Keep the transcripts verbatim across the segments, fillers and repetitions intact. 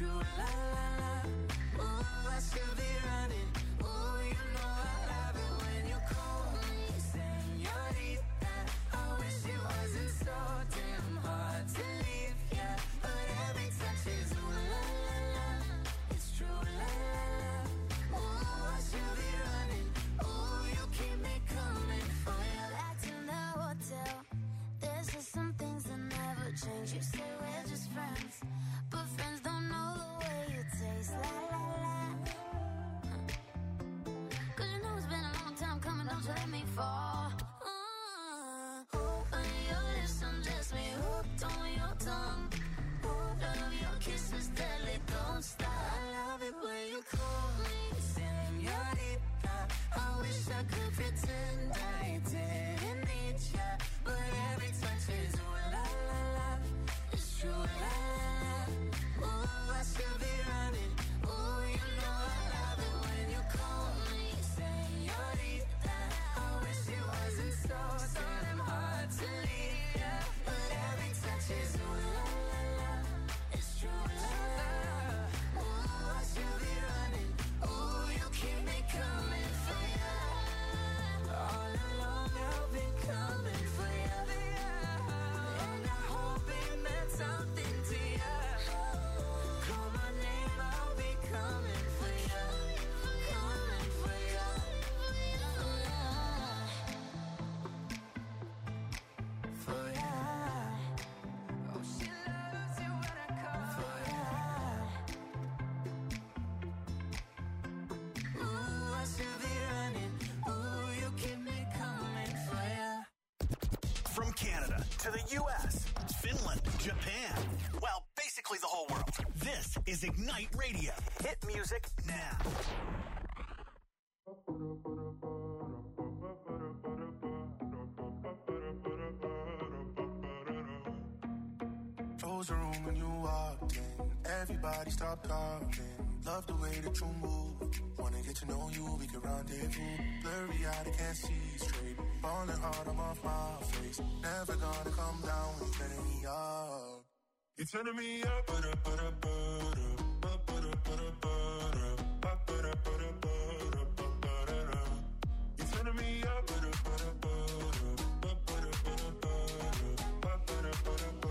true, la la la. Ooh, I should be running. Ooh, you know I love it when you call me señorita. I wish it wasn't so damn hard to leave, yeah. But every touch is ooh la la la. It's true, la la la. Ooh, I should be running. Ooh, you keep me coming for you. Back to the hotel. There's just some things that never change. You say we're just friends, but friends don't know the way you taste. La la la. Cause you know it's been a long time coming. Don't you let me fall. Uh, on your lips, undress me. Hooked on your tongue. Love your kisses deadly. Don't stop. I love it when you call me señorita. I wish I could pretend I didn't need ya, but every touch is ooh la la la. It's true, la la la. Ooh, I should be running. Ooh, you know I love it when you call me señorita. I wish it wasn't so so damn hard to leave ya, but every touch is ooh la la la. It's true, la la la. Ooh, I should be running. Ooh, you keep me coming for ya. All along I've been coming for ya, and I hope it meant something to ya. Call my name, I'll be coming for ya, coming for ya. For ya. Oh, she loves you when I call for ya. Ooh, I should be running. Ooh, you keep me coming for ya. From Canada to the U S, Finland, Japan, well, basically the whole world. This is Ignite Radio. Hit music now. Close the room when you walked in. Everybody stop talking. Love the way that you move. Wanna get to know you, we can rendezvous. Blurry eyed, I can't see straight. Falling hard, I'm off my face. Never gonna come down when you're turning me up. You're turning me up, but up, but up, but up, but up, but up, but up, but up, but up, but up. You're turning me up, but up, but up, but up, but up, but up, but up, but up, but up.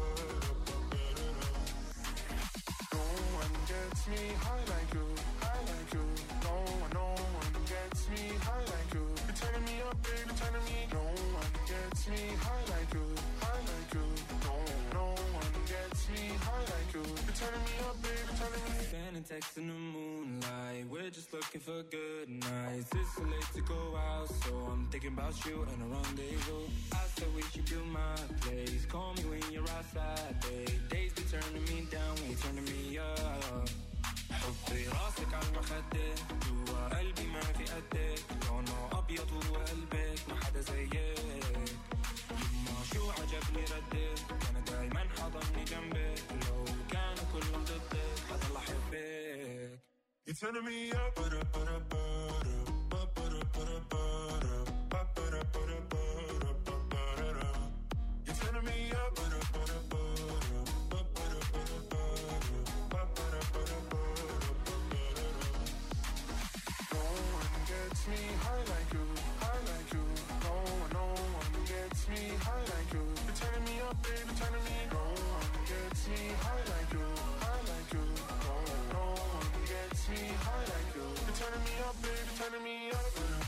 No one gets me high like you, high like you. No one, no one gets me high like you. You're turning me up, baby, turning me. No one gets me high like you, high like you. No, no one gets me high like you. You're turning me up, baby, turning me. Sending texts in the moonlight. We're just looking for good nights. It's so late to go out, so I'm thinking about you and a rendezvous. I said we should do my place. Call me when you're outside, babe. Days be turning me down when you're turning me up. حطي راسك على المخدة. جوا قلبي ما في قدك. لونه أبيض وقلبك ما حدا زيك. يما شو عجبني ردك. كان دايما حضني جنبك. لو كانوا كلهم ضدك حضل أحبك. You're turning me up, but up, but up, but up, but up, but up, but up, but up, but up, but up, but up. You're turning me up, but up, but up, but up, but up, but up, but up, but up, but up. No one gets me high like you, high like you. No one, no one gets me high like you. You're turning me up, baby, turning me. No one gets me high like you, high like you. No, no one gets me high like you. You're turning me up, baby, turning me up.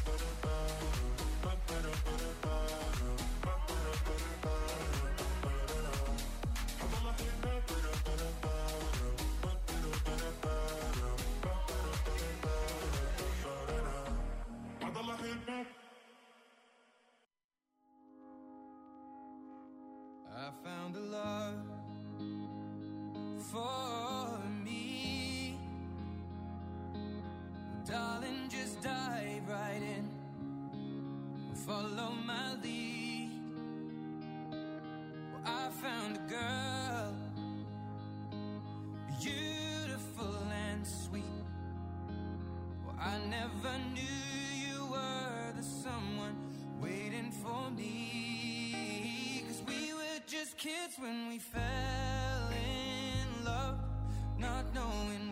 I found a love for me. Darling, just dive right in. Follow my lead. Well, I found a girl, beautiful and sweet. Well, I never knew you were the someone waiting for me. 'Cause we were just kids when we fell in love, not knowing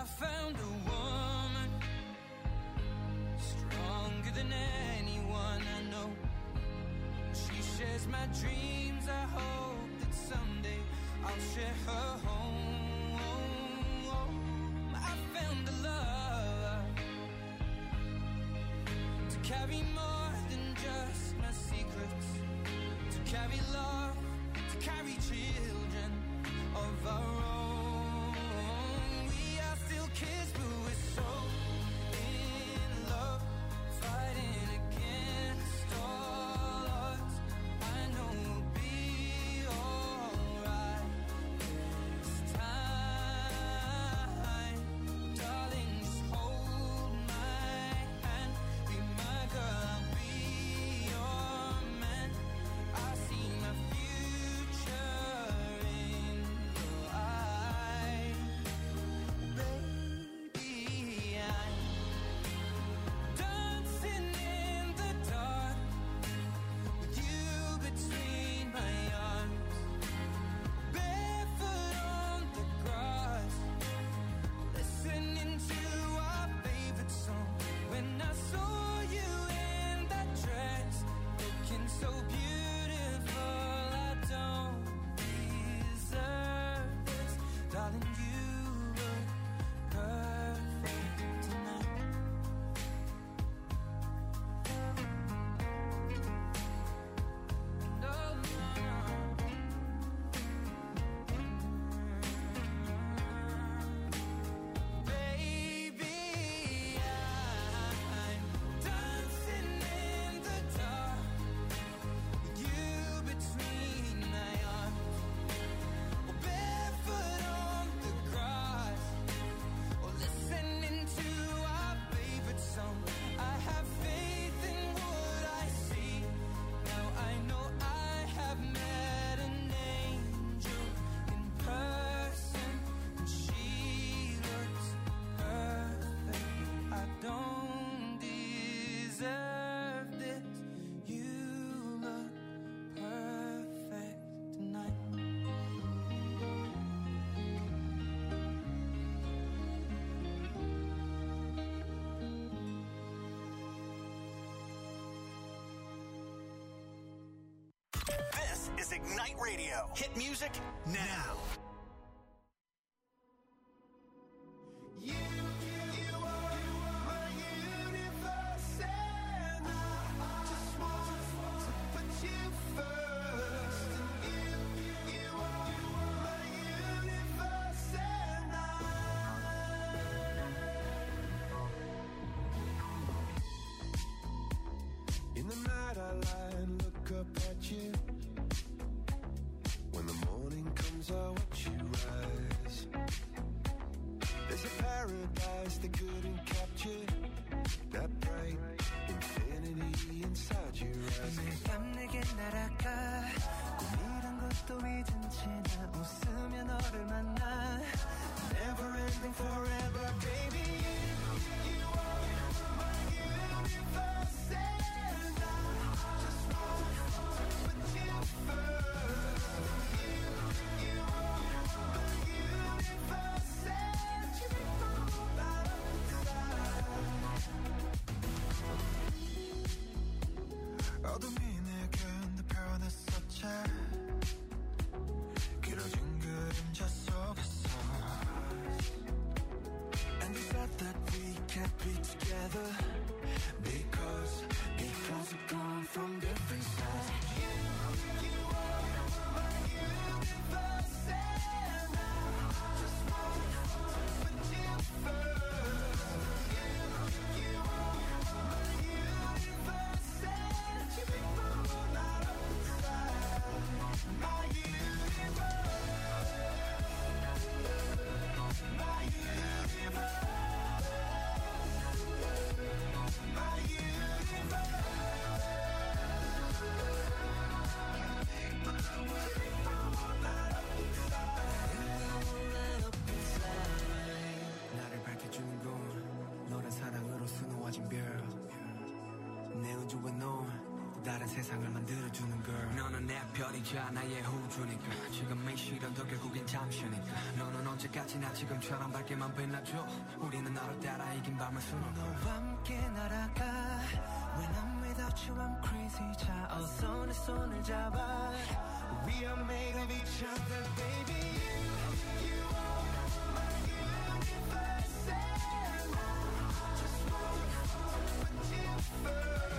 I found a woman stronger than anyone I know. She shares my dreams. I hope that someday I'll share her home. I found a love to carry more than just my secrets, to carry love, to carry children of our own. We are still kids, but we're so in love, fighting against all odds. I know we'll be alright this time. Darling, just hold my hand, be my girl, I'll be your man. I see my future in your eyes. Baby, I'm dancing in the dark with you between my arms, barefoot on the grass, listening to our favorite song. When I saw you in that dress, looking so beautiful, I don't deserve this. Darling, you look perfect tonight. No, no, no. Baby, I'm dancing in the dark with you between my arms, or barefoot on the grass, or listening to our favorite song. I have faith in what I see. Now I know I have met an angel in person, and she looks perfect. I don't deserve this. You look perfect tonight. This is Ignite Radio. Hit music now. You, you are my universe, and I just want to put you first. And you, you are my universe, and I. In the night I lie and look up at you. When the morning comes, I watch you rise. There's a paradise they couldn't capture, that bright infinity inside your eyes. 매일 밤 내게 날아가 꿈이란 것도 잊은 채 나 웃으며 너를 만나. Never ending forever, baby. You, you are my universe, and I just want to put you first. You, you are my universe, and you make my whole life inside. 어둠이 내겐 내 변했었지. 길어진 그림자 속에서. And you said that we can't be together because peoples have gone from different sides. You, you are my universe, and I just want to put you first. You, you are my universe, and you make my whole life inside. My 나를 밝혀주는 건 너란 사랑으로 수놓아진 별. 내 우주와 넌 다른 세상을 만들어주는 girl. 너는 내 별 거리자 나의 호주니까 지금이 시련도 결국엔 잠시니까 너는 언제까지나 지금처럼 밝게만 빛나줘 우리는 너를 따라 이긴 밤을 수놓고 너와 함께 날아가 When I'm without you I'm crazy 자 어서 내 손을 잡아 We are made of each other baby You, you are my universe And I just want to put you first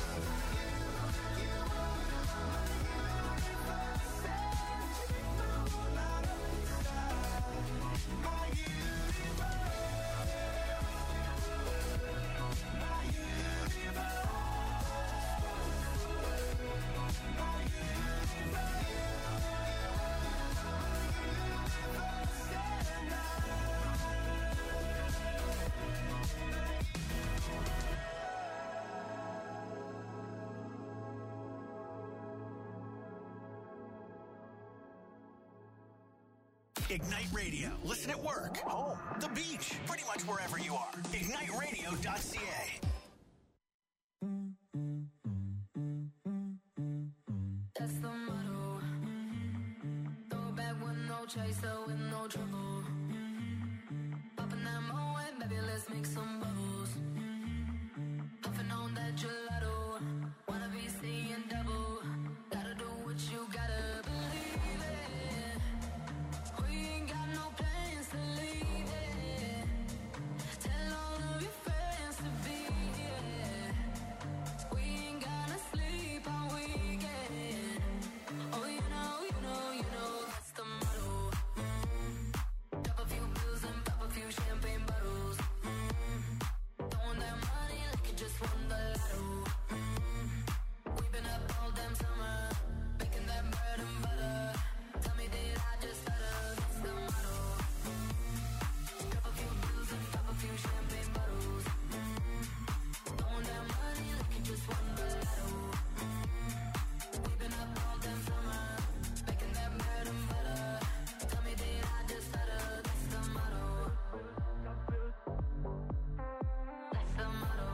Ignite Radio. Listen at work, home, the beach, pretty much wherever you are. ignite radio dot c a. That's the motto. Throw it back with no chaser, with no trouble. Popping that Moet, baby, let's make some bubbles. Puffing on that gelato. Wanna be seeing double. Gotta do what you gotta believe it. We ain't got no plans to leave it. Tell all of your friends to be here. We ain't gonna sleep all weekend. Oh, you know, you know, you know that's the motto. Mm-hmm. Drop a few pills and pop a few champagne bottles. Mm-hmm. Throwing that money like you just won the lotto. Mm-hmm. We've been up all damn summer, making that bread and butter. Tell me, did I just stutter? That's the motto. Mm-hmm. Drop a few pills and pop a few champagne bottles. Mm-hmm. Throwing that money like you just won the lotto. Mm-hmm. We've been up all damn summer, making that bread and butter. Tell me, did I just stutter? That's the motto. That's the motto.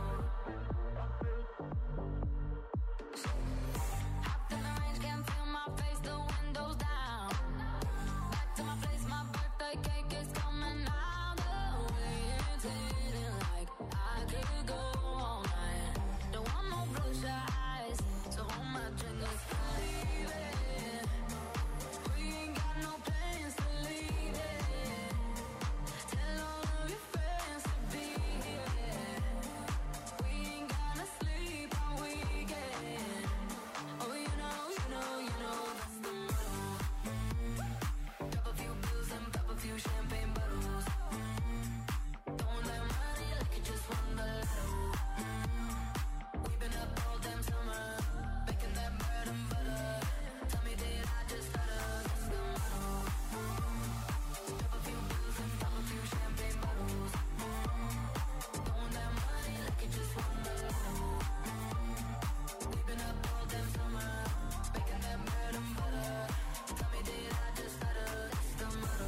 Hopped in the range, can't feel my face, the windows down. Back to my place, my birthday cake is coming out. The way it's hitting like I could go all night. Don't want no bloodshot eyes, so hold my drink, let's believe it. We ain't got no plans to leave it. Tell all of your friends to be here. We ain't gonna sleep all weekend. Oh, you know, you know, you know that's the motto. Mm-hmm. Drop a few pills and pop a few champagne bottles. Mm-hmm. Throwing that money like you just won the lotto. Mm-hmm. We've been up all damn summer, making that bread and butter. Tell me, did I just stutter? That's the motto. Mm-hmm. Drop a few pills and pop a few champagne bottles. Mm-hmm. Throwing that money like you just won the lotto. Mm-hmm. We've been up all damn summer, making that bread and butter. Tell me, did I just stutter? That's the motto.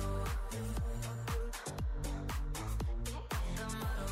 That's the motto.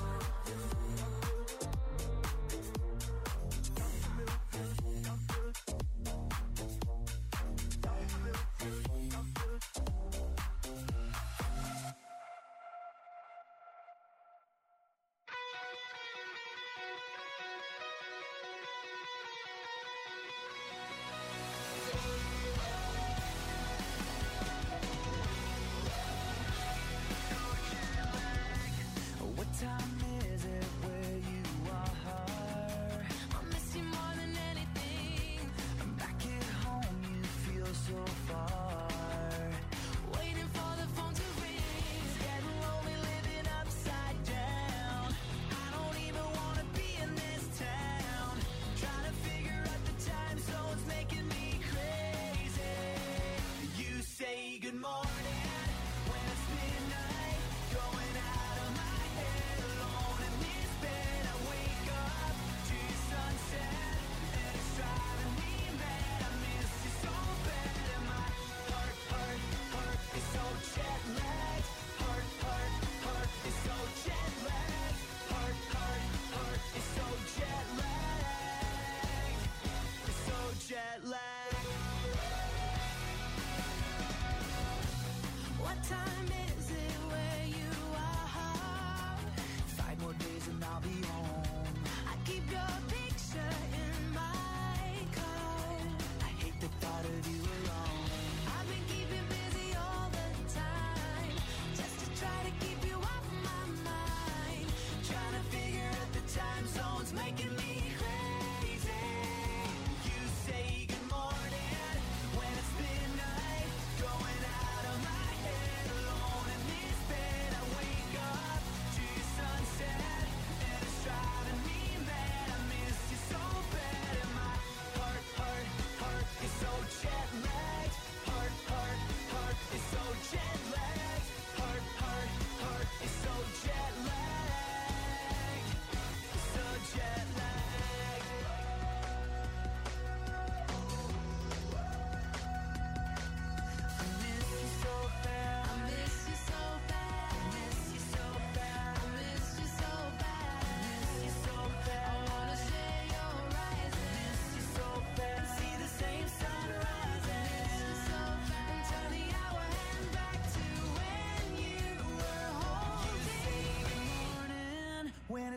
What time is it where you are? I miss you more than anything. Back at home you feel so far. Waiting for the phone to ring. Getting lonely living upside down. I don't even wanna be in this town. Trying to figure out the time zones making me crazy. You say good morning when it's midnight. Going out of my head alone in this bed. I wake up to your sunset and it's driving me mad. I miss you so bad and my heart, heart, heart is so jet lagged. Heart, heart, heart is so jet lagged. Heart, heart, heart is so jet lagged. It's so jet lagged.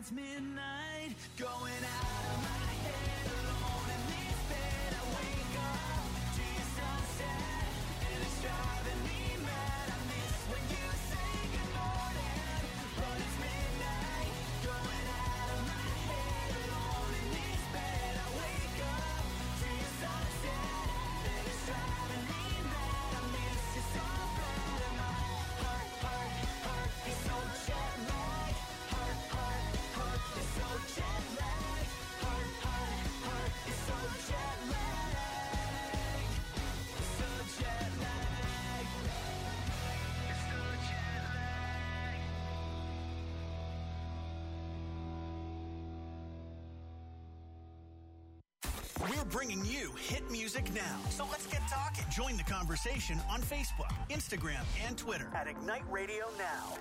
it's midnight, going out of my head, alone in this bed. I wake up to your sunset, and it's driving me mad. I miss when you say good morning, but it's midnight, going out of my head, alone in this bed. I wake up to your sunset, and it's driving me mad. I miss you so bad, and my heart, heart, heart is so jet lagged. Heart, heart, heart is so jet lagged. Heart, heart, heart is so jet lagged. It's so jet lagged. It's so jet lagged. We're bringing you hit music now. So let's get talking. Join the conversation on Facebook, Instagram, and Twitter at Ignite Radio Now.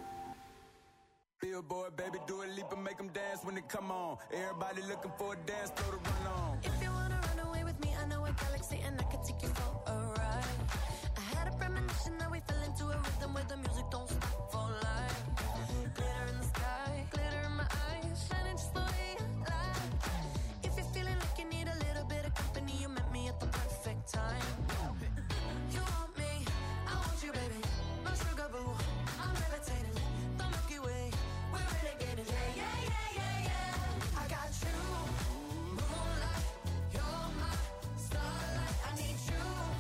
Billboard, baby, do a leap and make them dance when they come on. Everybody looking for a dance floor to run on. If you wanna run away with me, I know a galaxy and I can take you for a ride. I had a premonition that we fell into a rhythm where the music don't stop for life. Glitter in the sky, glitter in my eyes, shining just the way I like. If you're feeling like you need a little bit of company, you met me at the perfect time. You want me, I want you, baby. My sugar boo, I'm levitating. The Milky Way, we're renegading. Yeah, yeah, yeah, yeah, yeah. I got you, moonlight. You're my starlight. I need you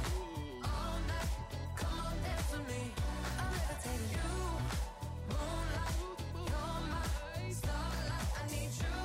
all night. Come on, dance with me. I'm levitating. You, moonlight. You're my starlight. I need you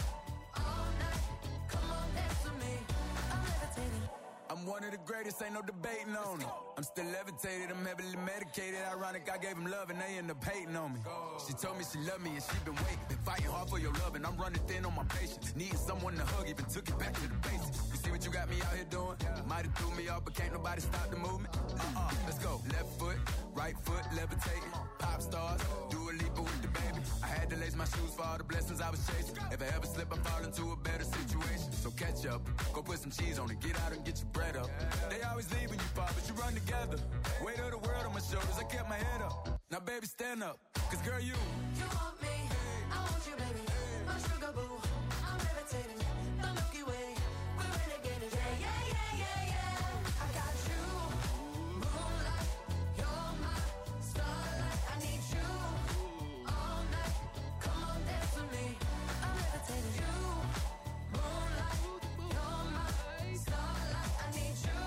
all night. Come on, dance with me. I'm levitating. I'm one of the greatest, ain't no debating on it. I'm still levitated, I'm heavily medicated. Ironic, I gave them love and they end up hating on me. She told me she loved me and she been waiting. Been fighting hard for your love and I'm running thin on my patience. Needing someone to hug, even took it back to the basics. You see what you got me out here doing? Might have threw me off, but can't nobody stop the movement. Uh-uh, let's go. Left foot, right foot, levitating. Pop stars, do a leap with the baby. I had to lace my shoes for all the blessings I was chasing. If I ever slip, I fall into a better situation. So catch up, go put some cheese on it, get out and get your bread up. They always leave when you fall, but you run together. Weight of the world on my shoulders, I kept my head up. Now baby, stand up, cause girl, you You want me, I want you, baby. My sugar boo, I'm levitating. The Milky Way, we're renegading. Yeah, yeah, yeah, yeah, yeah. I got you, moonlight. You're my starlight. I need you all night. Come on, dance with me. I'm levitating. You, moonlight. You're my starlight. I need you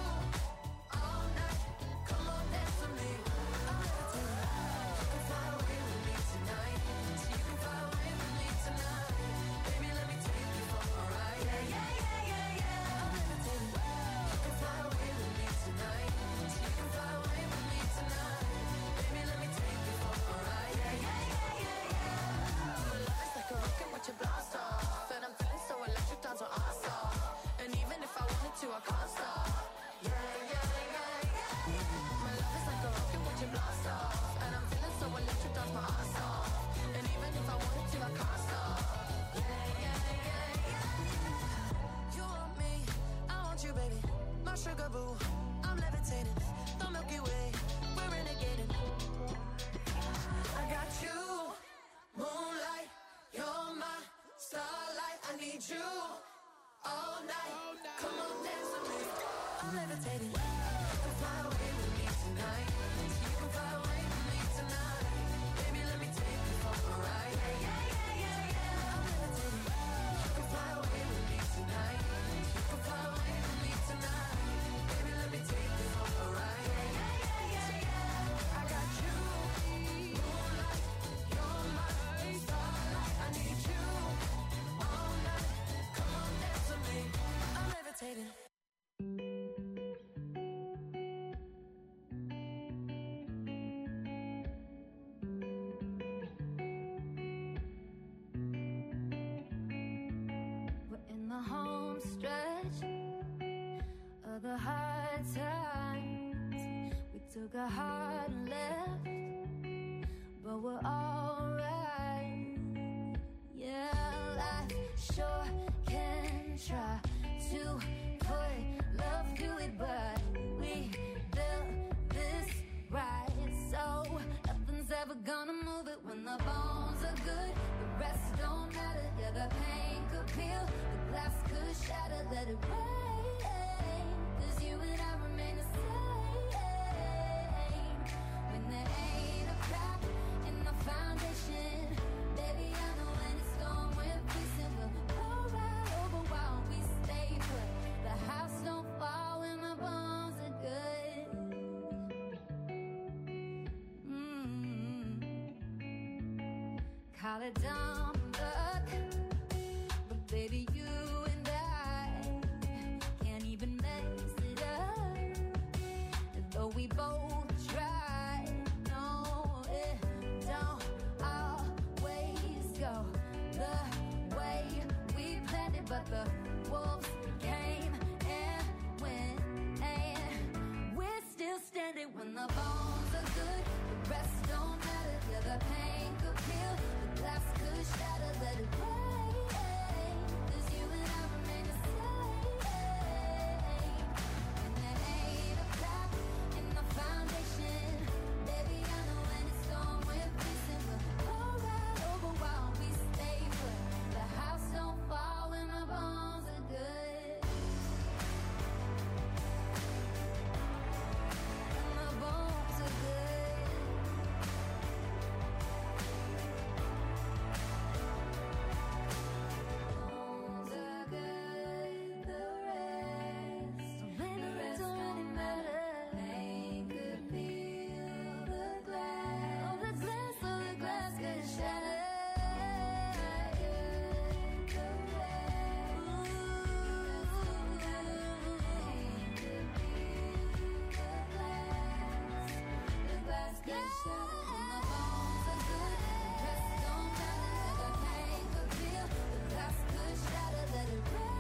all night. Come on, dance with me. I'm levitating. You can fly away with me tonight. So you can fly away with me tonight. Baby, let me take you for a ride. Yeah, yeah, yeah, yeah, yeah. I'm levitating. You can fly away with me tonight. So you can fly away with me tonight. Baby, let me take you for a ride. Yeah, yeah, yeah, yeah, yeah. My love is like a rocket, watch it blast off. And I'm feeling so electric, dance what I saw. And even if I wanted to, I can't stop. Yeah, yeah, yeah, yeah. My love is like a rocket, watch it blast off. And I'm feeling so electric, dance my ass off. And even if I wanted to, I can't stop. Yeah, yeah, yeah, yeah. You want me, I want you, baby. My sugar boo, I'm levitating. The Milky Way, we're renegading. I got you, moonlight. You're my starlight. I need you all night. Come on, dance with me. I'm levitating. You can fly away with me tonight. You can fly away with me tonight. Baby, let me take you for a ride. Yeah, yeah, yeah, yeah, yeah. I'm levitating. You can fly away with me tonight. You can fly away with me tonight. Baby, let me take you for a ride. Yeah, yeah, yeah, yeah, yeah. I got you, moonlight. You're my starlight. I need you all night. Come on, dance with me. I'm levitating. We're in the home stretch of the hard times. We took a hard left, but we're alright. Yeah, life sure can try to put love to it, but we built this right, so nothing's ever gonna move it. When the bones are good, the rest don't matter. call it dumb luck, but baby, you and I can't even mess it up. Though we both try, no, it don't always go the way we planned it, but the wolves came and went, and we're still standing when the bones are good. The rest don't matter. Yeah, the pain could heal, the glass could shatter, let it break. 'Cause you and I remain the same. And there ain't a crack in the foundation. Baby, I know when it's gone, we're missing. We'll go right over while we stay put. The house don't fall when the bones are good. When the bones are good. Bones are good, the rest. When the rest don't matter, they could feel the glass. Oh, the glass, oh, the glass could shatter. The rest. Ooh, they could feel the glass. The glass could shatter. When the bones are good, the rest don't matter. The pain could feel, the glass could shatter. Let it rain.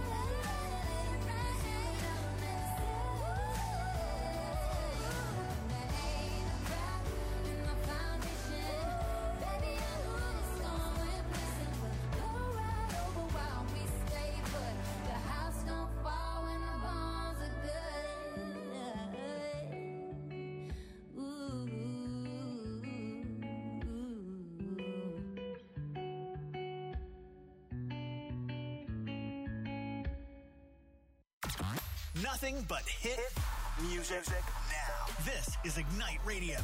There ain't a crack in the foundation. Baby, I know when it's gone, we're missing. We'll go right over while we stay put. The house don't fall when the bones are good. Ooh. Nothing but hit music now. This is Ignite Radio.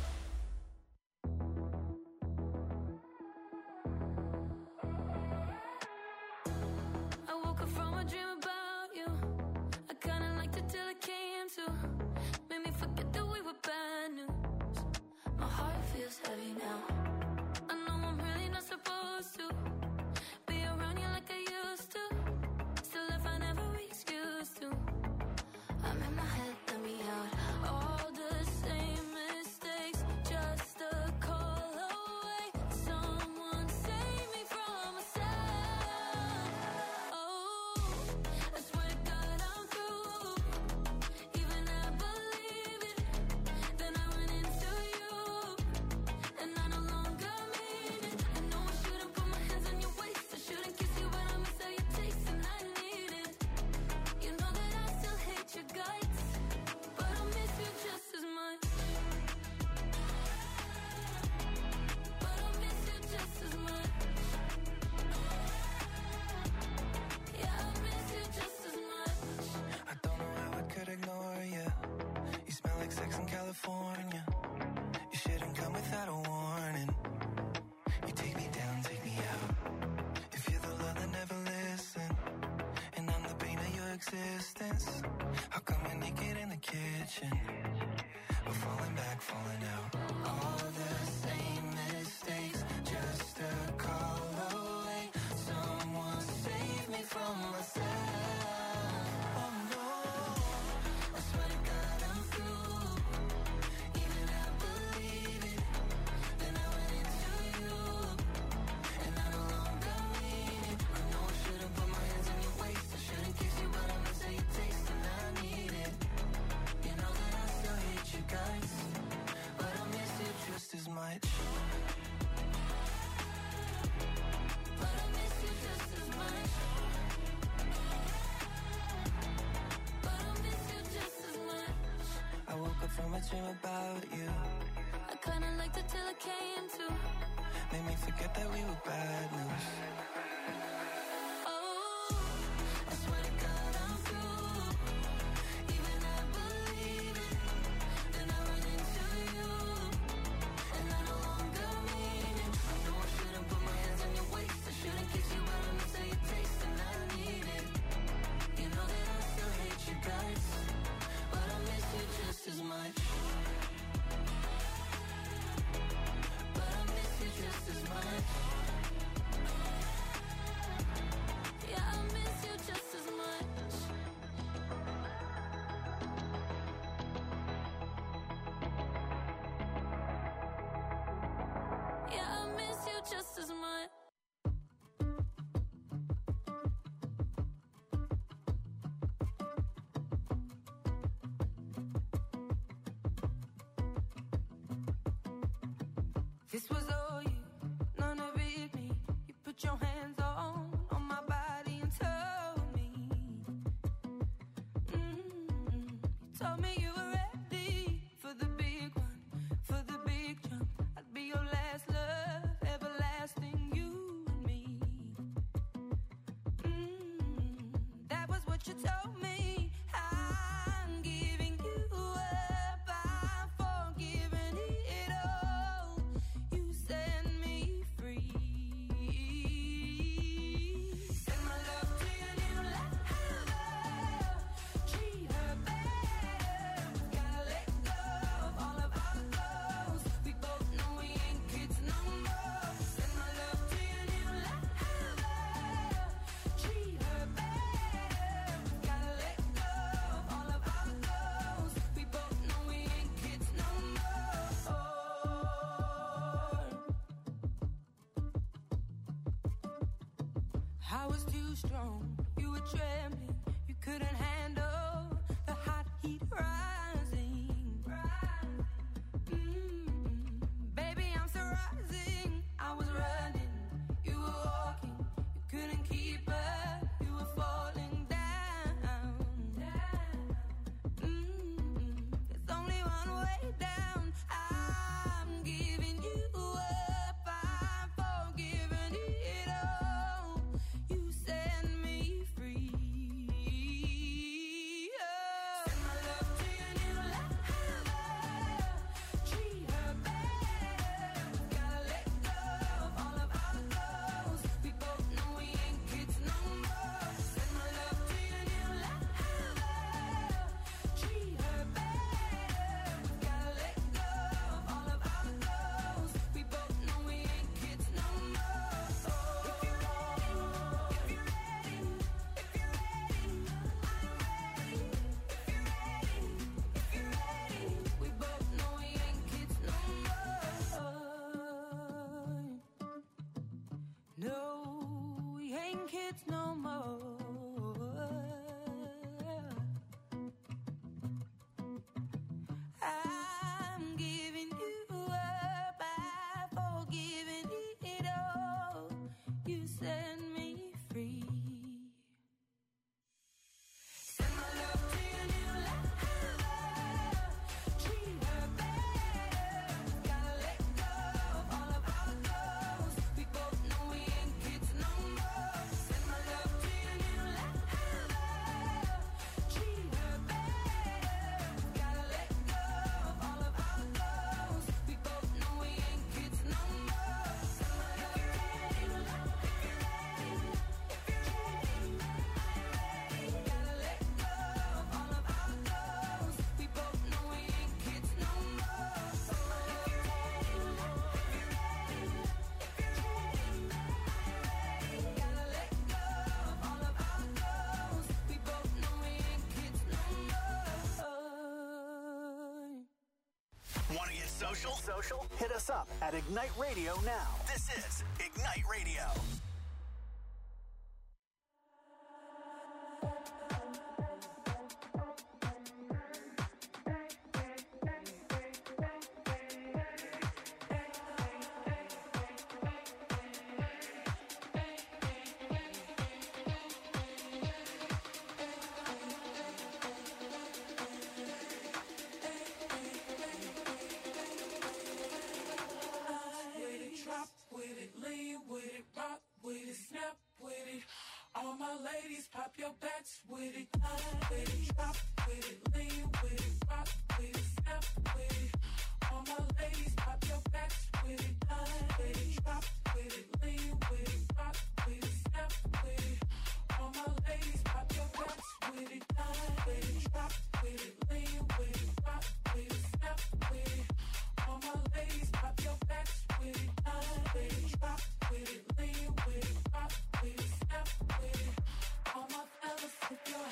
I woke up from a dream about you. I kinda liked it till it came to. Made me forget that we were bad news. My heart feels heavy now. I know I'm really not supposed to be around you like I used to. Still, if I never excuse to, I'm in my head, let me out. All the same mistakes, just a call away. Someone save me from myself. Oh, I swear to God I'm through. Even I believe it. Then I went into you, and I no longer mean it. I know I shouldn't put my hands on your waist. I shouldn't kiss you, but I miss how you taste, and I need it. You know that I still hate your guts, but I miss you just as much. But I miss you just as much. Yeah, I miss you just as much. I don't know how I could ignore you. You smell like sex in California. You shouldn't come without a warning. You take me down, take me out. If you're the love that never listen, and I'm the pain of your existence, how come we're naked in the kitchen? We're falling back, falling out. All the same mistakes, just a call away. Someone save me from myself. Oh no, I swear to God I'm through. Even I believe it. Then I went into you, and I no longer mean it. I know I shouldn't put my hands on your waist. I shouldn't kiss you, but I miss how you taste, and I need it. You know that I still hate you guys, but I miss you just as much. But I miss you just as much. But I miss you just as much. I woke up from a dream about you. I kinda liked it till it came to. Made me forget that we were bad news. Oh, I swear to God I'm through. Even I believe it. Then I went into you, and I no longer mean it. I know I shouldn't put my hands on your waist. I shouldn't kiss you, but I miss how you taste, and I need it. You know that I still hate you guys, but I miss you just as much. But I miss you just as much. this was all you, none of it me. You put your hands on, on my body and told me, mm-hmm. You told me you were ready for the big one, for the big jump. I'd be your last love, everlasting, you and me. Mm-hmm. That was what you told me. I'm giving you up, I'm forgiving it all. You set me free. Send my love to your new lover. Treat her better. Gotta let go of all of our goals. We both know we ain't kids no more. Send my love to your new lover. Treat her better. Gotta let go of all of our goals. We both know we ain't kids no more. I was too strong, you were trembling, you couldn't handle the hot heat rising. Mm, baby, I'm still rising. I was running, you were walking, you couldn't keep up, you were falling down. Mm, there's only one way down. I'm giving you up, I'm forgiving it all. You set me free. Oh. Send my love to your new lover. Treat her better. Gotta let go of all of our goals. We both know we ain't kids no more. Send my love to your new lover. Treat her better. Gotta let go of all of our goals. We both know we ain't kids no more. If you're ready, if you're ready, if you're ready, I'm ready. If you're ready, if you're ready, we both know we ain't kids no more. No, we ain't kids no more. I'm giving you up, I'm forgiving it all. You set me free. Send my love to your new lover. Treat her better. Gotta let go of all of our goals. We both know we ain't kids no more. Send my love to your new lover. Treat her better. Gotta let go of all of our goals. We both know we ain't kids no more. Send my love. If you're ready, if you're ready, if you're ready, I'm ready. Gotta let go of all of our goals. We both know we ain't kids no more. If you're ready, if you're ready, if you're ready, I'm ready. Gotta let go of all of our goals. We both know we ain't kids no more. Want to get social? Social? Hit us up at Ignite Radio now. This is Ignite Radio. With it, drop with it, lean with it, rock with it, snap with it. All my ladies, pop your backs with it. With it, drop with it, lean with it, rock with it, snap with it. All my ladies, pop your backs with it. With it, drop with it, lean with it, rock with it, snap with it. All my ladies, pop your backs with it. With it, drop with it, lean with it, rock with it, snap with it. All my ladies, pop your backs with it. With it, drop with it, lean with it, rock with it, snap with it. All my fellas, if you're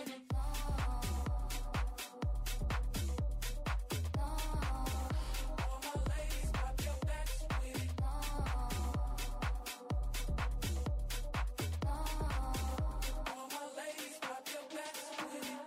with it. All my ladies, pop your backs with it. All my ladies, pop your backs with it.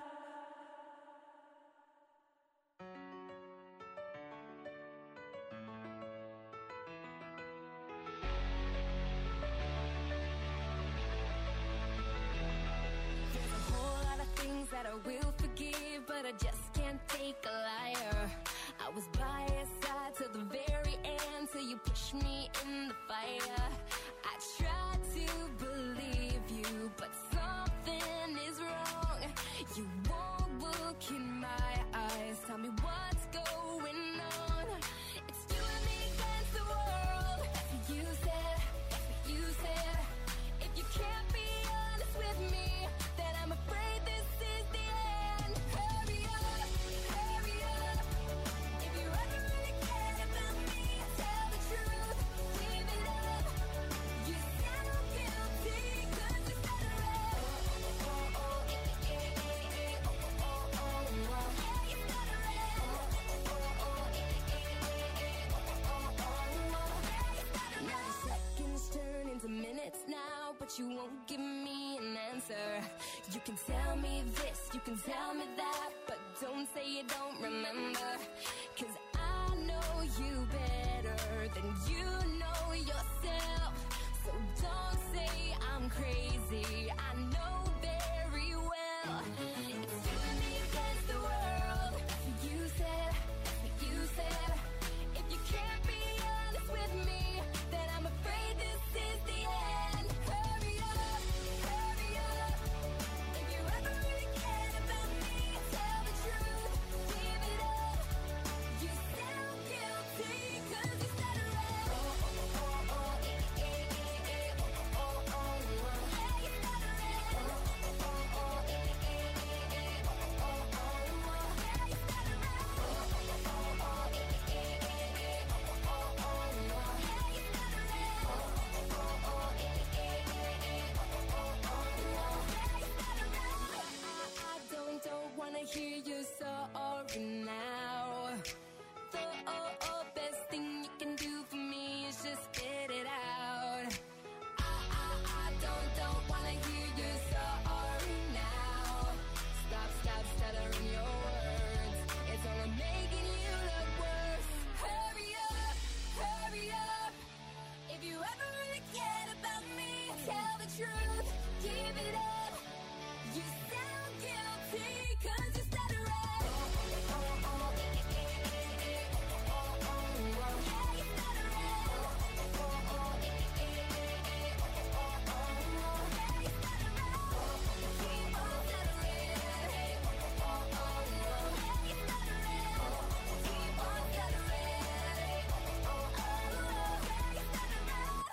There's a whole lot of things that I will forgive, but I just can't take a liar. I was by your side till the very end, till you pushed me in the fire. I tried to believe you, but something is wrong. You won't look in my eyes, tell me what's going on. It's you and me against the world. That's what you said, that's what you said. If you can't be honest with me, then I'm afraid this is the end. Hurry up, hurry up. If you ever really care about me, tell the truth, leave it up. You sound guilty, cause you said it right. Oh, oh, oh, eh, eh, eh, eh, oh, oh, oh, oh, oh. Yeah, you said it right. Oh, oh, oh, eh, eh, eh, eh, oh, oh, oh, oh. Yeah, you said it right. Now seconds turn into minutes now, but you won't give me an answer. You can tell me this, you can tell me that, but don't say you don't remember. Cause I know you better than you know yourself. So don't say I'm crazy, I know very well. It's you and me against the world. That's what you said, that's what you said. If you can't be honest with me, then I'm afraid this is the end. Hurry up, hurry up. If you ever really cared about me, tell the truth, give it up. You sound guilty, cause you said it right. Oh, oh, oh, oh, eh, eh, eh, eh, oh, oh, oh, oh. Yeah, you said it right. Oh, oh, oh, eh, eh, eh, eh, oh, oh, oh, oh. Yeah, you said it right. Oh, oh, oh, eh, eh, eh, eh, oh, oh, oh, oh. Yeah, you said it right. Oh, oh, oh, eh, eh, eh, eh, oh, oh, oh, oh. Yeah, you said it right. I, I don't, don't wanna hear you sorry now. The oh, oh, best thing you can do for me is just get it out. I, I, I don't, don't wanna hear you sorry now. Stop, stop stuttering your words. It's only making you look worse. Hurry up, hurry up. If you ever really cared about me, tell the truth, give it up. You sound guilty, cause you said it right. Oh, oh, oh, oh, eh, eh, eh, eh, oh, oh, oh, oh. Yeah, you said it right. Oh, oh, oh, eh, eh, eh, eh, oh, oh, oh, oh. Yeah, you said it right. Oh, we all said it right. Oh, oh, oh, oh. Yeah, you said it right. Oh, we all said it right. Oh, oh, oh, oh. Yeah, you said it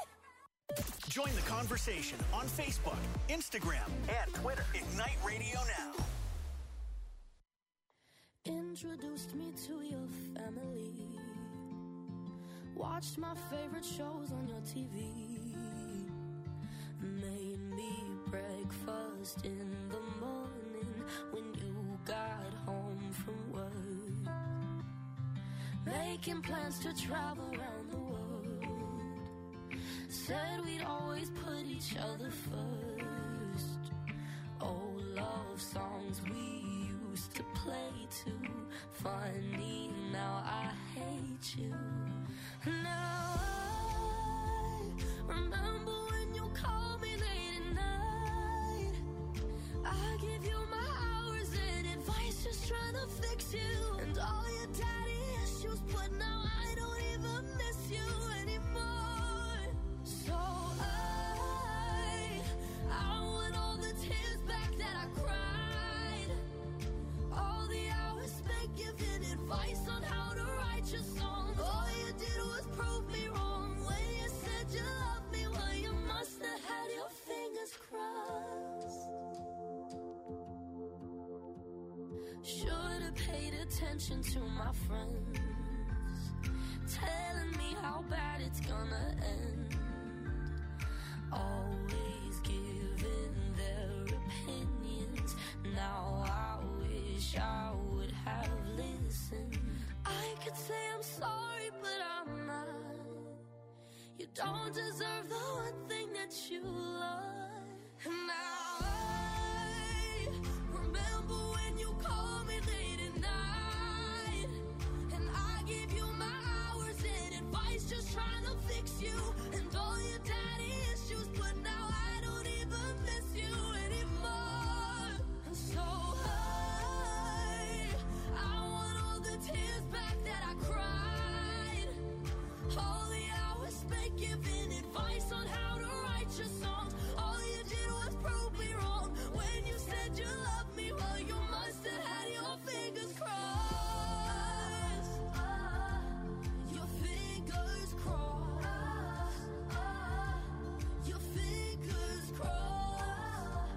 right. Join the conversation on Facebook, Instagram, and Twitter. Ignite Radio Now. Introduced me to your family. Watched my favorite shows on your T V. Made me breakfast in the morning when you got home from work. Making plans to travel around the world. Said we'd always put each other first. Old love songs we used to play too. Funny, now I hate you. Now I remember when you called me late at night. I give you my hours and advice, just trying to fix you. And all your daddy issues, but now I don't even miss you anymore. So I, I want all the tears back that I cried. All the hours spent giving advice on how to write your songs. All you did was prove me wrong when you said you loved me. Well, you must have had your fingers crossed. Should've paid attention to my friends, telling me how bad it's gonna end. Always giving their opinions. Now could say I'm sorry, but I'm not. You don't deserve the one thing that you love. And now I remember when you called me late at night, and I gave you my hours and advice, just trying to fix you and all your daddy issues. But now I don't even miss you anymore. And so I, I want all the tears back that I cried, all the hours spent giving advice on how to write your songs. All you did was prove me wrong when you said you loved me. Well, you must have had your fingers crossed. Your fingers crossed. Your fingers crossed.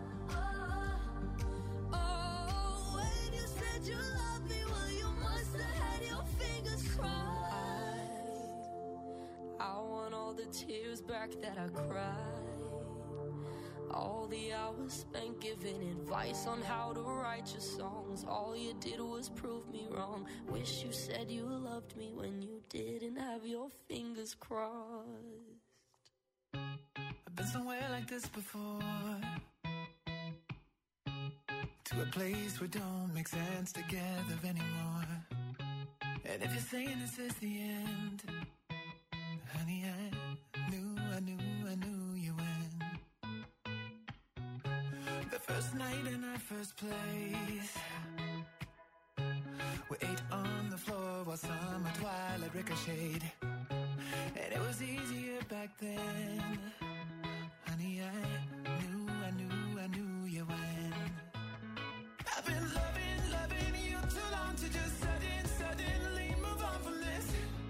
Oh, when you said you loved me, well, you must have had your fingers crossed. I want all the tears back that I cried, all the hours spent giving advice on how to write your songs. All you did was prove me wrong. Wish you said you loved me when you didn't have your fingers crossed. I've been somewhere like this before, to a place where don't make sense together anymore. And if you're saying this is the end, honey, I knew, I knew, I knew you win. The first night in our first place, we ate on the floor while summer twilight ricocheted. And it was easier back then, honey, I knew, I knew, I knew you win. I've been loving, loving you too long to just sudden, suddenly move on from this.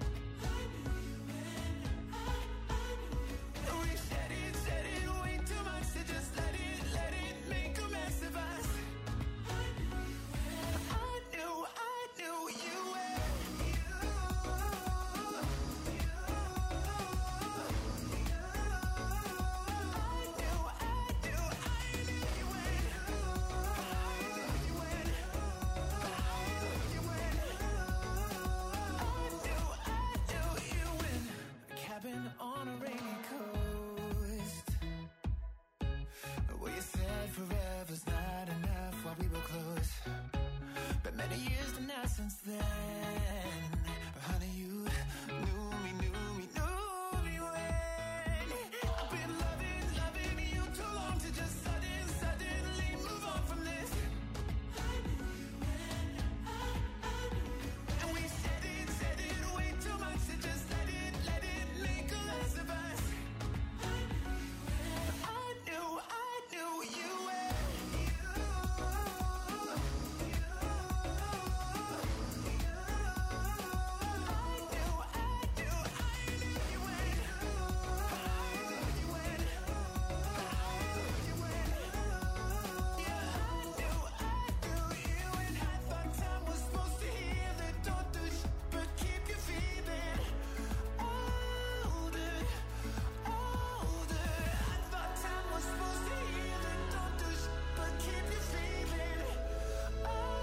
We said it, said it way too much to just let it, let it make a mess of us. I knew, I knew you were you. I knew, I knew, I knew you were. I knew you were. I knew you were. I knew, I knew you were. A cabin on a rainy coast, where you said forever's not enough while we were close. But many years to now since then, honey, you knew me, knew me, knew me when. I've been loving, loving you too long to just sudden, suddenly move on from this. And we said it, said it way too much to just let it, let it make a mess of us. I knew, I knew you were you. I knew, I knew, I knew you were. I knew you were. I knew you were. Yeah, I knew, I knew you were. I thought time was supposed to heal it. Don't do sh- but keep you feeling older, older. I thought time was supposed to heal it. Don't do sh- but keep you feeling old.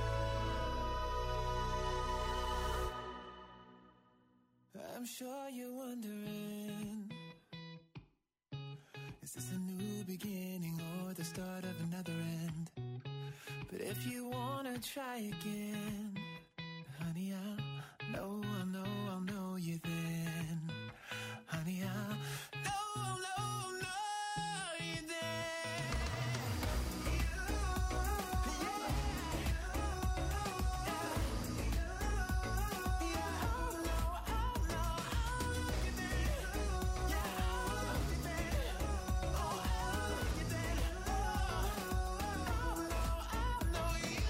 I'm sure you're wondering, is this a new beginning or the start of another end? But if you wanna try again, honey, I'll know, I'll know, I'll know you then. Honey, I'll know, I'll know, I'll know you then. Yeah, I'll know, I'll know, I'll know you then. Yeah, I'll know you then. Oh, I'll know you then. Oh, I'll know, I'll know you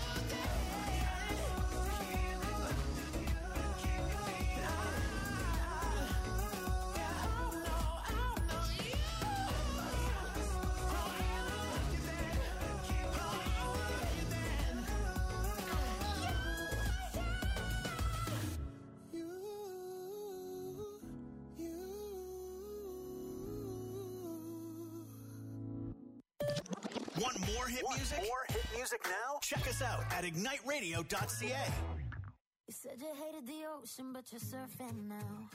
Want more hit Want music? more hit music now? Check us out at ignite radio dot c a. You said you hated the ocean, but you're surfing now.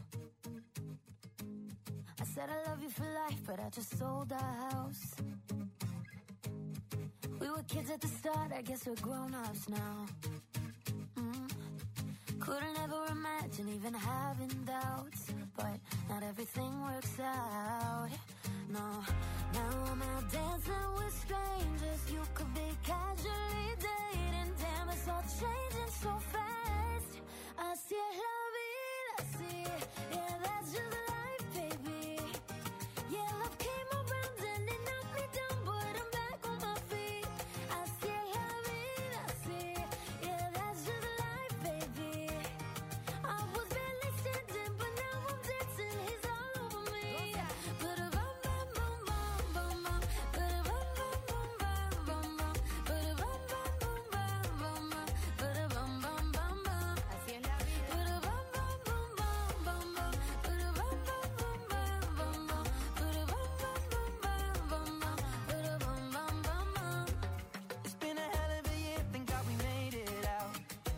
I said I love you for life, but I just sold our house. We were kids at the start, I guess we're grown-ups now. Mm. Couldn't ever imagine even having doubts, but not everything works out. No, now I'm out dancing with strangers. You could be casually dating. Damn, it's all changing so fast. Así es la vida, así. Yeah, that's just life, baby. Yeah, love came around and it knocked me down, but I'm back on my feet. Así es la vida, así. Yeah, that's just life, baby. I was barely standing, but now I'm dancing. He's all over me. Ba-da-bum, bum, bum, bum, bum, bum. Ba-da-bum, bum, bum, bum, bum, bum. Ba-da-bum, bum, bum, bum, bum, bum. Ba-da-bum, bum, bum, bum. Así es la vida. Ba-da-bum, bum, bum, bum, bum, bum. Ba-da-bum, bum, bum, bum, bum, bum. Ba-da-bum, bum, bum, bum, bum, bum. Ba-da-bum, bum, bum, bum. It's been a hell of a year, thank God we made it out.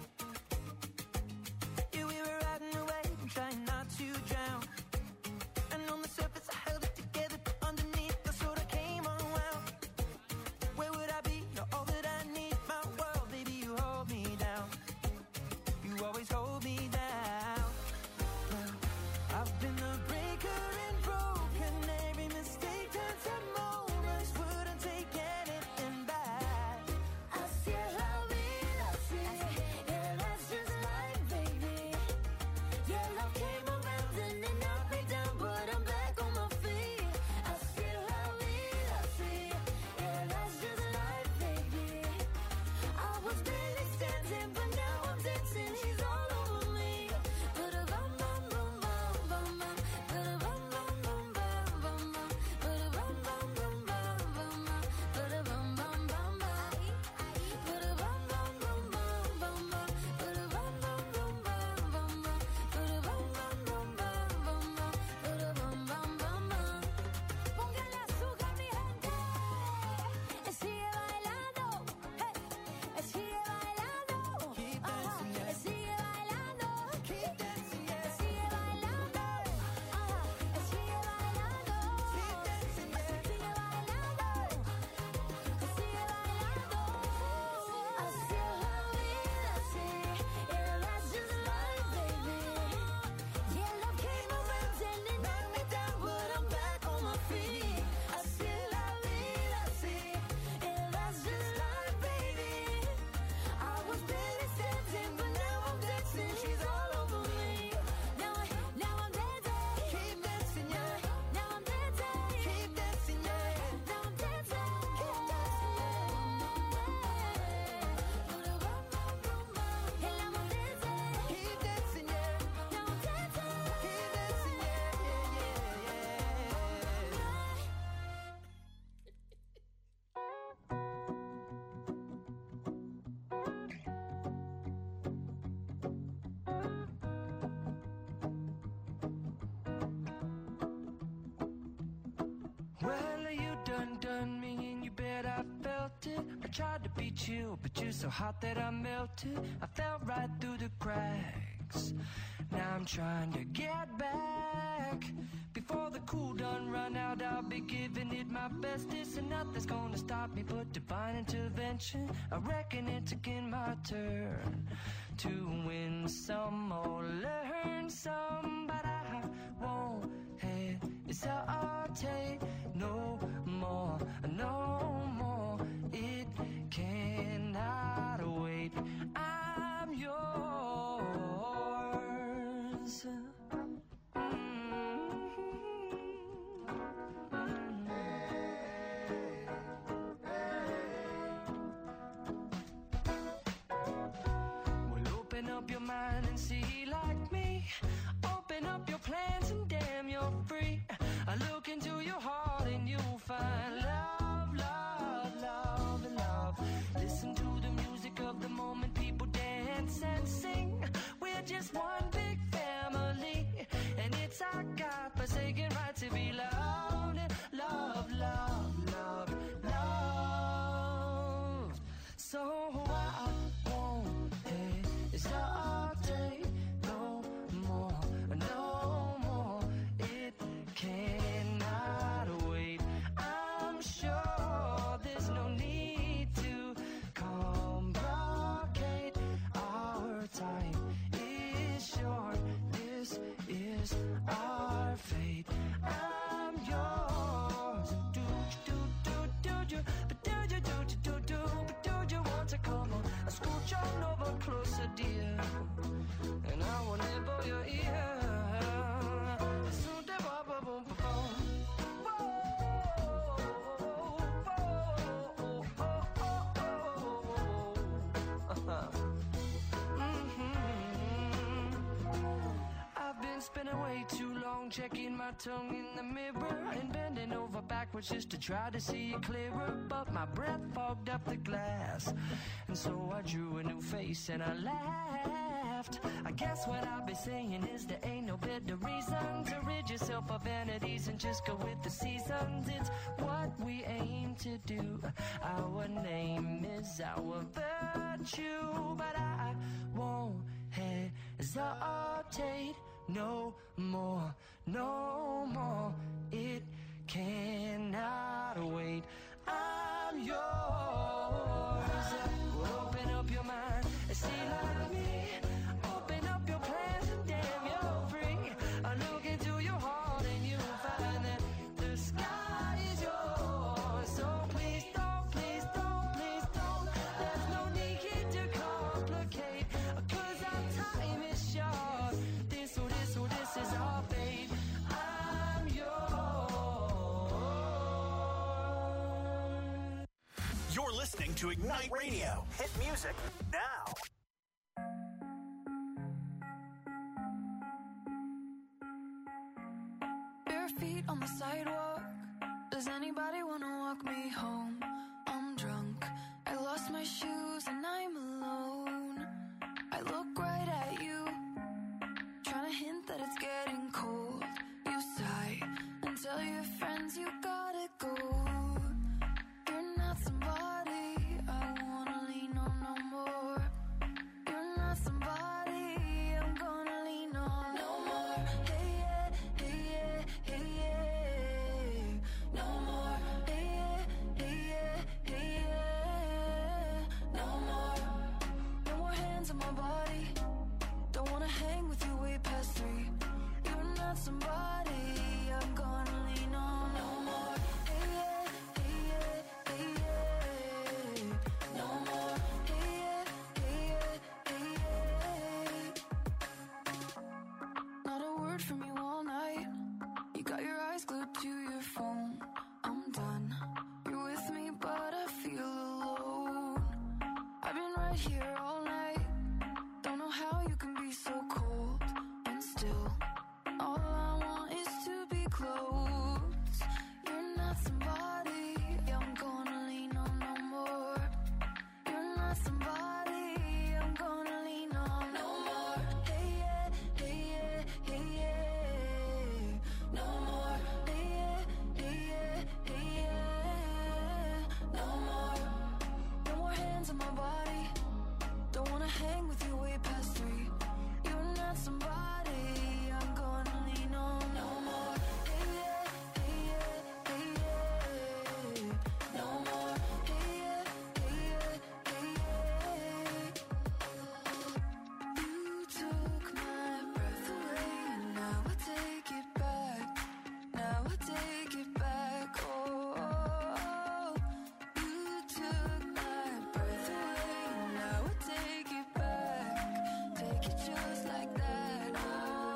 Yeah, we were riding away and trying not to drown. And on the surface I held it together, but underneath I sort of came unwound. Where would I be? You're all that I need, my world, baby, you hold me down. You always hold me down. Well, I've been a breaker and broken. Every mistake turns to moments. Wouldn't take anything back. Así es la vida, así. Yeah, that's just life, baby. Yeah, love came around and it knocked me down, but I'm back on my feet. Así es la vida, así. Yeah, that's just life, baby. I was barely standing, but now I'm dancing. He's all over me. Ba-da-bum, bum, bum, bum, bum, bum. Ba-da-bum, bum, bum, bum, bum, bum. Ba-da-bum, bum, bum, bum, bum, bum. Ba-da-bum, bum, bum, bum. Ba-da-bum, bum, bum, bum, bum, bum. Ba-da-bum, bum, bum, bum, bum, bum. Ba-da-bum, bum, bum, bum, bum, bum. Ba-da-bum, bum, bum, bum. Póngale azúcar, mi gente. Y sigue bailando. Hey. Y sigue bailando. Keep Ajá. dancing, yeah. Y sigue bailando. Keep dancing, Y yeah. sigue bailando. Ajá. Y sigue bailando. Keep dancing, yeah. Sigue bailando. Y sigue bailando. Así es la vida, así. Yeah, that's just life, baby. Yeah, love came around and it knocked me down, but I'm back on my feet. Así es la vida, así. Yeah, that's just life, baby. I was barely standing, but now I'm dancing. She's all over me. Now, I, now I'm dancing. Keep dancing, yeah. Now I'm dancing. Keep dancing, yeah. Now I'm dancing. Keep dancing. And now I'm dancing. Keep dancing, yeah. Now I'm dancing. Keep dancing, yeah, yeah, yeah, yeah. Well, you done done me and you bet I felt it. I tried to beat you, but you're so hot that I melted. I fell right through the cracks. Now I'm trying to get back. Before the cool done run out, I'll be giving it my bestest. And nothing's gonna stop me but divine intervention. I reckon it's again my turn to win some or learn some. But I won't hesitate no more, no more. It cannot wait. I'm yours. Well, open up your mind and see like me. Open up your plans and damn, you're free. I look into your heart and you'll find love, love, love, and love. Listen to the music of the moment, people dance and sing. We're just one big family, and it's our God-forsaken right to be loved. Love, love, love, love. So I won't hesitate spending way too long checking my tongue in the mirror and bending over backwards just to try to see it clearer. But my breath fogged up the glass, and so I drew a new face and I laughed. I guess what I'll be saying is there ain't no better reason to rid yourself of vanities and just go with the seasons. It's what we aim to do. Our name is our virtue, but I won't hesitate no more, no more. It cannot wait. I'm yours. Well, open up your mind and see like me. Open up your plans and damn, you're free. I look into your heart and you'll find that the sky is yours. So please don't, please don't, please don't. There's no need to complicate, 'cause our time is short. This or this or this is our fate. I'm yours. You're listening to Ignite Radio. Hit music now. Bare feet on the sidewalk. Does anybody wanna walk me home? I'm drunk. I lost my shoes and I'm alone. I look right at you, trying to hint that it's getting cold. You sigh and tell your friends you gotta go. You're not somebody I wanna lean on no more. You're not somebody I'm gonna lean on no more. Hey yeah, hey yeah, hey yeah. No more. Hey yeah, hey yeah, hey yeah. No more. No more hands on my body. Don't wanna hang with you way past three. You're not somebody I'm gonna lean on no more. Hey yeah, hey yeah, hey yeah. No more. Hey yeah, hey yeah, hey yeah. Not a word from you all night. You got your eyes glued to your phone. I'm done. You're with me, but I feel alone. I've been right here all night. Don't know how you can be so cold and still. All I want is to be close. You're not somebody I'm gonna lean on no more. You're not somebody I'm gonna lean on no more. Hey yeah, hey yeah, hey yeah. No more. Hey yeah, hey yeah, hey yeah. No more. No more hands on my body. Don't wanna hang with you way past three. You're not somebody I'm gonna lean on no more. Hey yeah, hey yeah, hey yeah. No more. Hey yeah, hey yeah, hey yeah. You took my breath away and now I take it back. Now I take it back. Oh, you took my breath away and now I take it back. Take it just like that. Ah,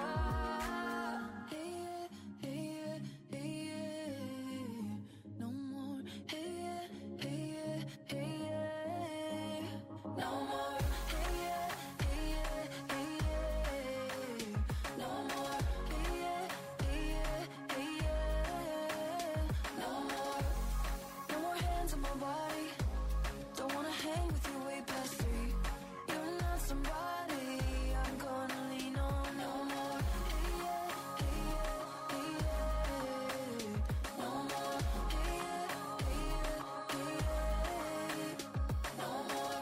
hey yeah, hey yeah, hey yeah. No more. Hey yeah, hey yeah, hey yeah. No more. Hey yeah, hey yeah, hey yeah. No more. Hey yeah, hey yeah, hey yeah. No more. No more hands on my body. Don't wanna hang with you way past three. You're not somebody I'm gonna lean on no more. Hey yeah, hey yeah, hey yeah. No more. Hey yeah, hey yeah, hey yeah. No more.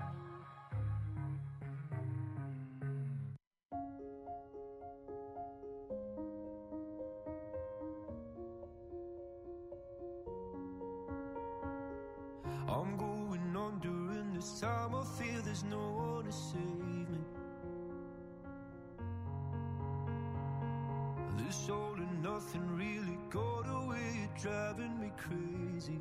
I'm going on during this time. I feel there's no one to save me. This all and nothing really got away. You're driving me crazy.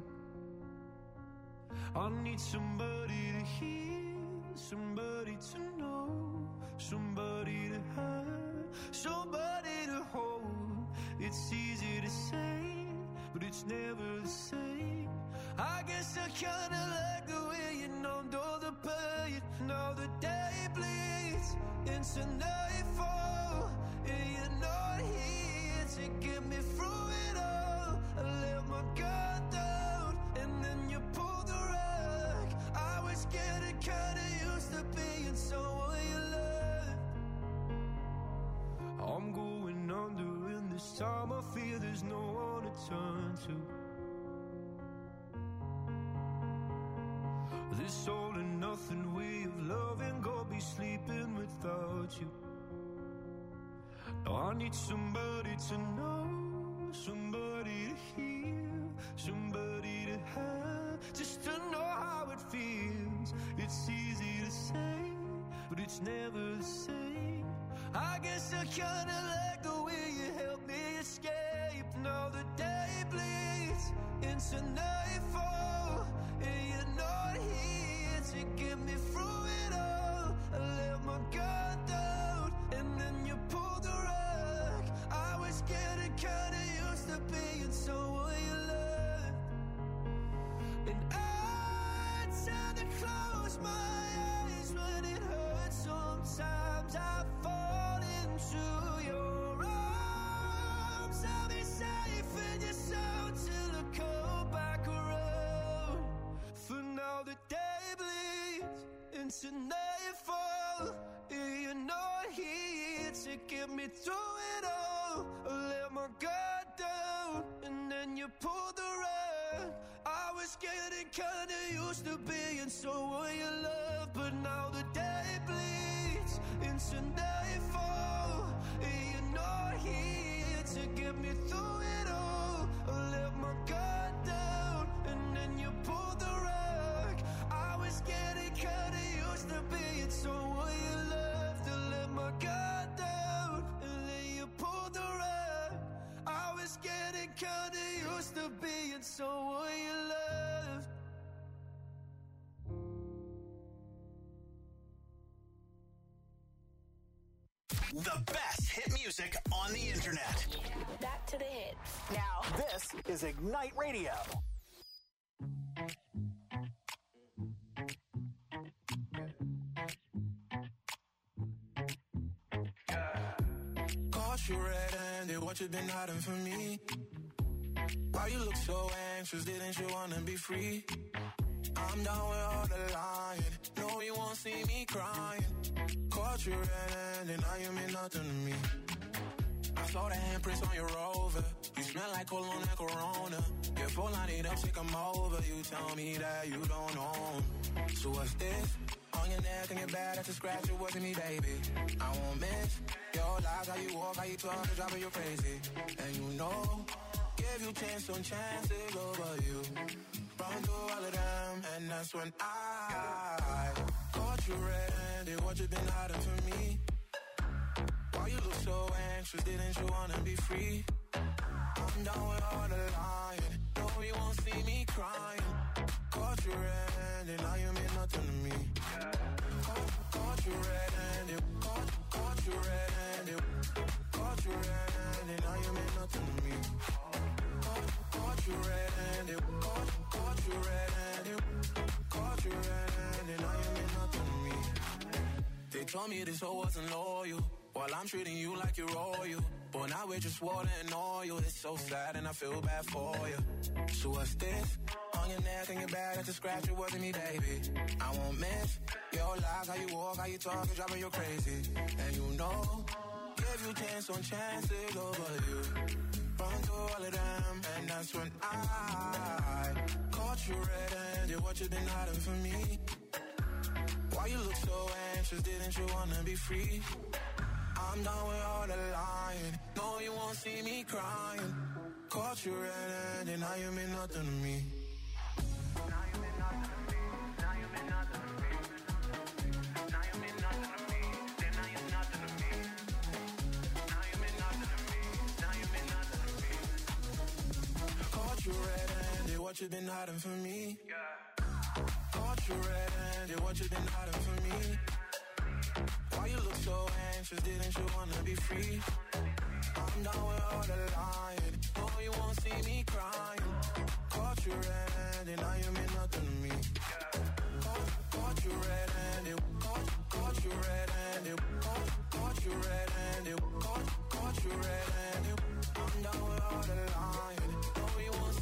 I need somebody to hear, somebody to know, somebody to have, somebody to hold. It's easy to say, but it's never the same. I guess I kinda like the way you numbed all the pain. Now the day bleeds into nightfall, and you know to get me through it all. I let my guard down, and then you pulled the rug. I was getting kinda used to being someone you loved. I'm going under, and this time I fear there's no one to turn to. This all and nothing way of loving, go be sleeping without you. Now I need somebody to know, somebody to hear, somebody to have, just to know how it feels. It's easy to say, but it's never the same. I guess I kinda like the way you help me escape. Now the day bleeds into nightfall, and you're not here to get me through it all. I let my guard down, and then you pulled the rug. I was getting kinda used to being someone you loved. And I tend to close my eyes when it hurts. Sometimes I fall into your arms. I'll be safe in your soul till I come back around. For now the day bleeds into nightfall, and you're not here to get me through it all. I let my guard down, and then you pulled the rug. I was getting kinda used to being someone you love, but now the day bleeds into nightfall, and you're not here to get me through it all. I let my guard down, and then you pulled the rug. I was getting kinda used to being someone you loved. I let my guard down, and then you pulled the rug. I was getting kinda used to being someone you loved. The best hit music on the internet. Back to the hits. Now, this is Ignite Radio. Caught you red-handed, what you been hiding from me? Why you look so anxious, didn't you wanna be free? I'm down with all the lying, no you won't see me crying. Caught you red-handed, now you mean nothing to me. I saw the handprints on your Rover, you smell like cologne and Corona. Your phone line it up, say come over, you tell me that you don't own. So what's this? On your neck and your back, that's a scratch, it wasn't me, baby. I won't miss your lies, how you walk, how you talk, it's driving you crazy. And you know, give you chance on chances over you. Run through all of them, and that's when I caught you red-handed, what you been hiding from me? Why you look so anxious, didn't you wanna be free? I'm down with all the lying, no you won't see me crying. Caught you red-handed, now you mean nothing to me. Caught, caught you red-handed, caught, caught you red-handed, caught you red-handed, now you mean nothing to me. Caught, caught you red-handed, caught, caught you red-handed, caught you red-handed, now you mean nothing to me. They told me this hoe wasn't loyal, while I'm treating you like you're royal. But now we're just water and oil. It's so sad and I feel bad for you. So what's this? On your neck and your back, that's a scratch, it wasn't me, baby. I won't miss your lies, how you walk, how you talk, it's driving you crazy. And you know, give you chance on chances over you. Run through all of them, and that's when I caught you red-handed, what you been hiding from me? Why you look so anxious, didn't you wanna be free? I'm done with all the lying, no you won't see me crying. Caught you red-handed, now you mean nothing to me. Now you mean nothing to me, now you mean nothing to me. Now you mean nothing to me, then now you're nothing to me. Now you mean nothing to me, now you mean nothing to me. Caught you red-handed, what you been hiding from me? Caught you red-handed, what you been hiding from me? Why you look so anxious, didn't you wanna be free? I'm down with all the lying, no you won't see me crying. Caught you red-handed, now you mean nothing to me. Caught, caught you red-handed, caught, caught you red-handed, caught, caught you red-handed, caught, caught you red-handed, I'm down with all the lying.